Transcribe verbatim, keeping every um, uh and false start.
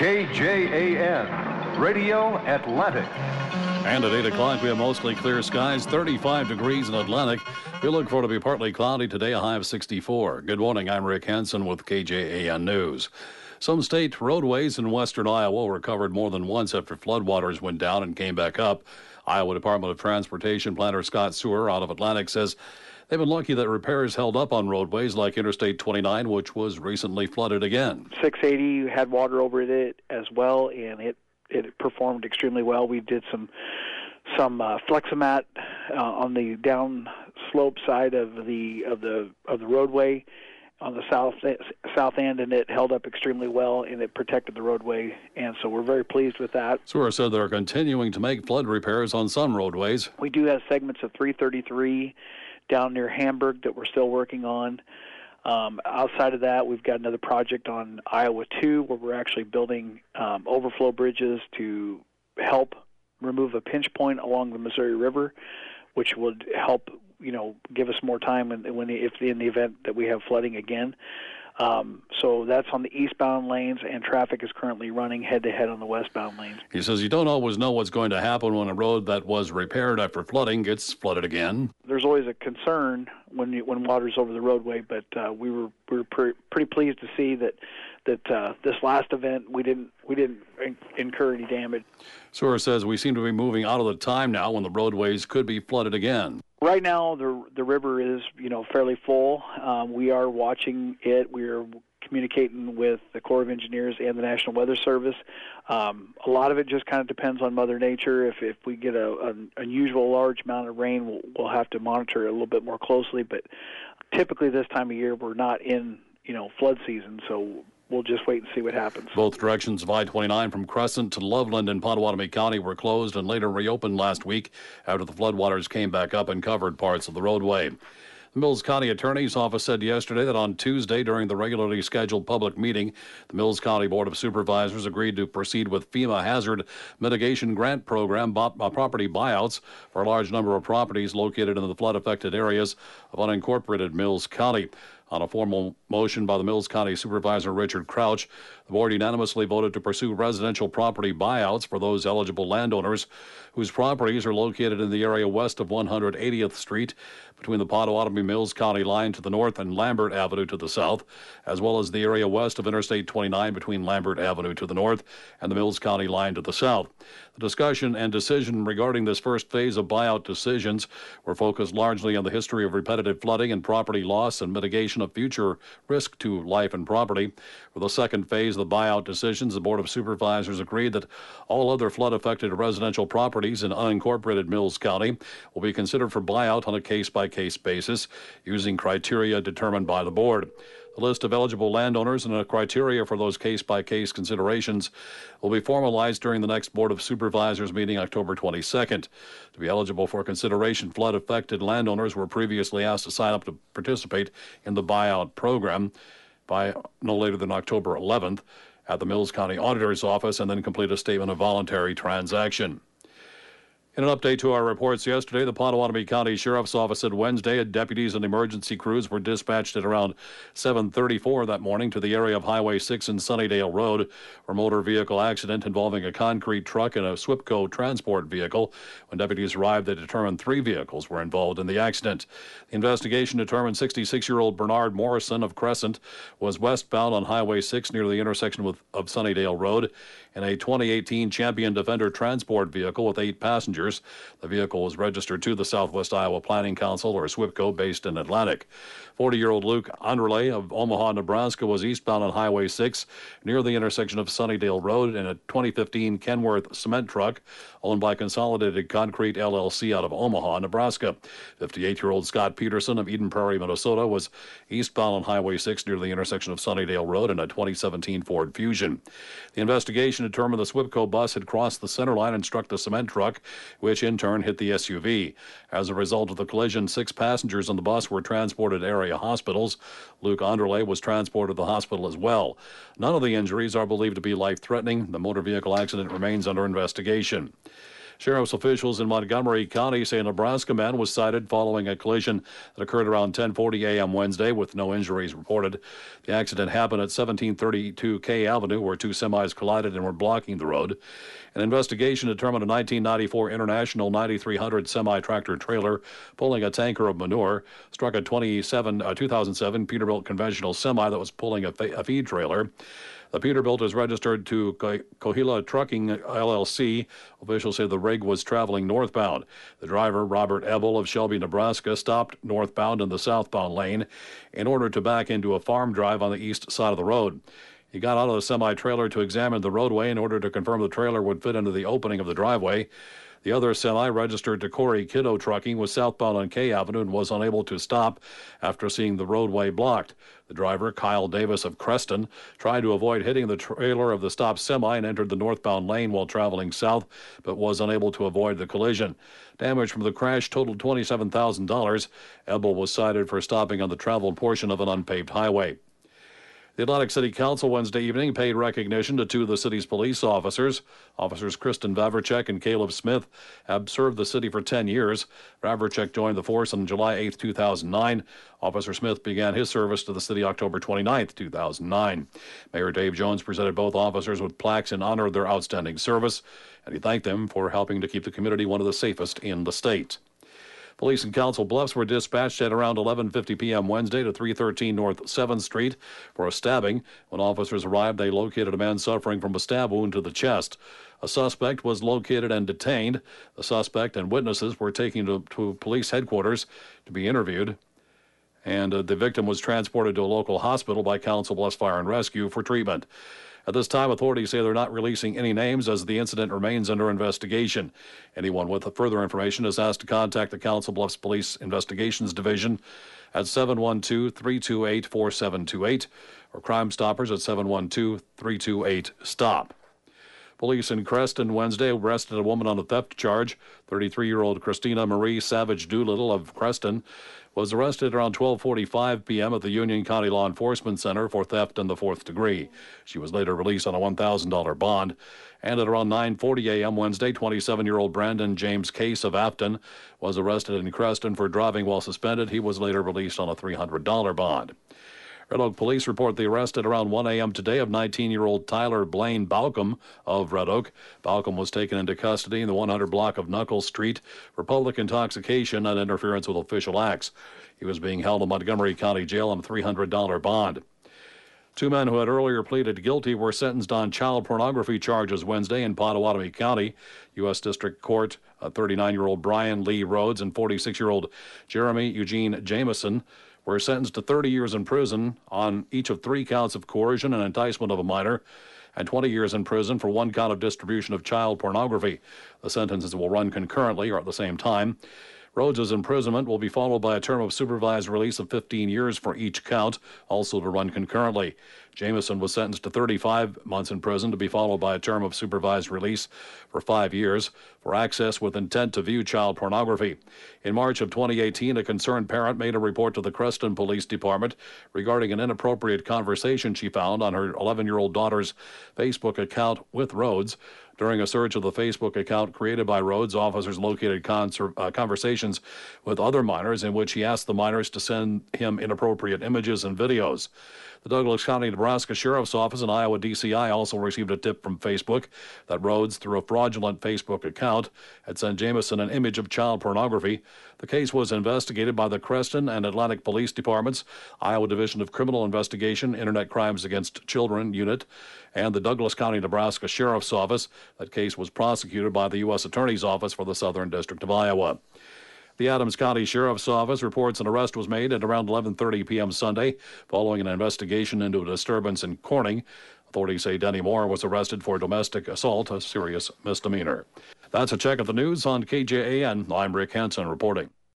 K J A N, Radio Atlantic. And at eight o'clock, we have mostly clear skies, thirty-five degrees in Atlantic. We look for it to be partly cloudy today, a high of sixty-four. Good morning, I'm Rick Hansen with K J A N News. Some state roadways in western Iowa were covered more than once after floodwaters went down and came back up. Iowa Department of Transportation planner Scott Sewer out of Atlantic says they've been lucky that repairs held up on roadways like Interstate twenty-nine, which was recently flooded again. six eighty had water over it as well, and it it performed extremely well. We did some some uh, Fleximat uh, on the down slope side of the of the of the roadway on the south south end, and it held up extremely well, and it protected the roadway, and so we're very pleased with that. Sewer said they're continuing to make flood repairs on some roadways. We do have segments of three thirty-three down near Hamburg that we're still working on. Um, outside of that, we've got another project on Iowa two where we're actually building um, overflow bridges to help remove a pinch point along the Missouri River, which would help, you know, give us more time when, when if in the event that we have flooding again. Um, so that's on the eastbound lanes, and traffic is currently running head-to-head on the westbound lanes. He says you don't always know what's going to happen when a road that was repaired after flooding gets flooded again. There's always a concern when you, when water's over the roadway, but uh, we were we were pre- pretty pleased to see that that uh, this last event we didn't we didn't in- incur any damage. Sewer says we seem to be moving out of the time now when the roadways could be flooded again. Right now, the the river is, you know, fairly full. Um, we are watching it. We are communicating with the Corps of Engineers and the National Weather Service. Um, a lot of it just kind of depends on Mother Nature. If if we get a, an unusual large amount of rain, we'll, we'll have to monitor it a little bit more closely. But typically, this time of year, we're not in, you know, flood season, so we'll just wait and see what happens. Both directions of I twenty-nine from Crescent to Loveland in Pottawatomie County were closed and later reopened last week after the floodwaters came back up and covered parts of the roadway. The Mills County Attorney's Office said yesterday that on Tuesday during the regularly scheduled public meeting, the Mills County Board of Supervisors agreed to proceed with FEMA Hazard Mitigation Grant Program bo- uh, property buyouts for a large number of properties located in the flood-affected areas of unincorporated Mills County. On a formal motion by the Mills County Supervisor Richard Crouch, the board unanimously voted to pursue residential property buyouts for those eligible landowners whose properties are located in the area west of one hundred eightieth Street between the Pottawatomie Mills County line to the north and Lambert Avenue to the south, as well as the area west of Interstate twenty-nine between Lambert Avenue to the north and the Mills County line to the south. The discussion and decision regarding this first phase of buyout decisions were focused largely on the history of repetitive flooding and property loss and mitigation of future risk to life and property. For the second phase of the buyout decisions, the Board of Supervisors agreed that all other flood-affected residential properties in unincorporated Mills County will be considered for buyout on a case-by-case basis using criteria determined by the board. The list of eligible landowners and the criteria for those case-by-case considerations will be formalized during the next Board of Supervisors meeting October twenty-second. To be eligible for consideration, flood-affected landowners were previously asked to sign up to participate in the buyout program by no later than October eleventh at the Mills County Auditor's Office and then complete a statement of voluntary transaction. In an update to our reports yesterday, the Pottawatomie County Sheriff's Office said Wednesday deputies and emergency crews were dispatched at around seven thirty-four that morning to the area of Highway six and Sunnydale Road, where a motor vehicle accident involving a concrete truck and a SWIPCO transport vehicle. When deputies arrived, they determined three vehicles were involved in the accident. The investigation determined sixty-six-year-old Bernard Morrison of Crescent was westbound on Highway six near the intersection with, of Sunnydale Road in a twenty eighteen Champion Defender transport vehicle with eight passengers. The vehicle was registered to the Southwest Iowa Planning Council, or SWIPCO, based in Atlantic. forty-year-old Luke Anderle of Omaha, Nebraska, was eastbound on Highway six near the intersection of Sunnydale Road in a twenty fifteen Kenworth cement truck owned by Consolidated Concrete L L C out of Omaha, Nebraska. fifty-eight-year-old Scott Peterson of Eden Prairie, Minnesota, was eastbound on Highway six near the intersection of Sunnydale Road in a twenty seventeen Ford Fusion. The investigation determined the SWIPCO bus had crossed the center line and struck the cement truck, which in turn hit the S U V. As a result of the collision, six passengers on the bus were transported to area hospitals. Luke Anderle was transported to the hospital as well. None of the injuries are believed to be life-threatening. The motor vehicle accident remains under investigation. Sheriff's officials in Montgomery County say a Nebraska man was cited following a collision that occurred around ten forty a.m. Wednesday with no injuries reported. The accident happened at seventeen thirty-two K Avenue, where two semis collided and were blocking the road. An investigation determined a nineteen ninety-four International ninety-three hundred semi-tractor trailer pulling a tanker of manure struck a twenty-seven, uh, two thousand seven Peterbilt conventional semi that was pulling a, fe- a feed trailer. The Peterbilt is registered to Coahuila Trucking L L C. Officials say the rig was traveling northbound. The driver, Robert Ebel of Shelby, Nebraska, stopped northbound in the southbound lane in order to back into a farm drive on the east side of the road. He got out of the semi-trailer to examine the roadway in order to confirm the trailer would fit into the opening of the driveway. The other semi, registered to Corey Kiddo Trucking, was southbound on K Avenue and was unable to stop after seeing the roadway blocked. The driver, Kyle Davis of Creston, tried to avoid hitting the trailer of the stopped semi and entered the northbound lane while traveling south, but was unable to avoid the collision. Damage from the crash totaled twenty-seven thousand dollars. Ebel was cited for stopping on the traveled portion of an unpaved highway. The Atlantic City Council Wednesday evening paid recognition to two of the city's police officers. Officers Kristen Vavricek and Caleb Smith have served the city for ten years. Vavricek joined the force on July eighth, two thousand nine. Officer Smith began his service to the city October twenty-ninth, two thousand nine. Mayor Dave Jones presented both officers with plaques in honor of their outstanding service, and he thanked them for helping to keep the community one of the safest in the state. Police in Council Bluffs were dispatched at around eleven fifty p.m. Wednesday to three thirteen North seventh Street for a stabbing. When officers arrived, they located a man suffering from a stab wound to the chest. A suspect was located and detained. The suspect and witnesses were taken to, to police headquarters to be interviewed. And uh, the victim was transported to a local hospital by Council Bluffs Fire and Rescue for treatment. At this time, authorities say they're not releasing any names as the incident remains under investigation. Anyone with further information is asked to contact the Council Bluffs Police Investigations Division at seven one two, three two eight, four seven two eight or Crime Stoppers at seven one two, three two eight, STOP. Police in Creston Wednesday arrested a woman on a theft charge. thirty-three-year-old Christina Marie Savage Doolittle of Creston was arrested around twelve forty-five p.m. at the Union County Law Enforcement Center for theft in the fourth degree. She was later released on a one thousand dollars bond. And at around nine forty a.m. Wednesday, twenty-seven-year-old Brandon James Case of Afton was arrested in Creston for driving while suspended. He was later released on a three hundred dollars bond. Red Oak police report the arrest at around one a.m. today of nineteen-year-old Tyler Blaine Balcom of Red Oak. Balcom was taken into custody in the one hundred block of Knuckles Street for public intoxication and interference with official acts. He was being held in Montgomery County Jail on a three hundred dollars bond. Two men who had earlier pleaded guilty were sentenced on child pornography charges Wednesday in Pottawatomie County. U S District Court, thirty-nine-year-old Brian Lee Rhodes and forty-six-year-old Jeremy Eugene Jameson were sentenced to thirty years in prison on each of three counts of coercion and enticement of a minor, and twenty years in prison for one count of distribution of child pornography. The sentences will run concurrently or at the same time. Rhodes' imprisonment will be followed by a term of supervised release of fifteen years for each count, also to run concurrently. Jameson was sentenced to thirty-five months in prison to be followed by a term of supervised release for five years for access with intent to view child pornography. In March of twenty eighteen, a concerned parent made a report to the Creston Police Department regarding an inappropriate conversation she found on her eleven-year-old daughter's Facebook account with Rhodes. During a search of the Facebook account created by Rhodes, officers located conser- uh, conversations with other minors in which he asked the minors to send him inappropriate images and videos. The Douglas County, Nebraska Sheriff's Office and Iowa D C I also received a tip from Facebook that Rhodes, through a fraudulent Facebook account, had sent Jameson an image of child pornography. The case was investigated by the Creston and Atlantic Police Departments, Iowa Division of Criminal Investigation, Internet Crimes Against Children Unit, and the Douglas County, Nebraska Sheriff's Office. That case was prosecuted by the U S Attorney's Office for the Southern District of Iowa. The Adams County Sheriff's Office reports an arrest was made at around eleven thirty p.m. Sunday following an investigation into a disturbance in Corning. Authorities say Denny Moore was arrested for domestic assault, a serious misdemeanor. That's a check of the news on K J A N. I'm Rick Hansen reporting.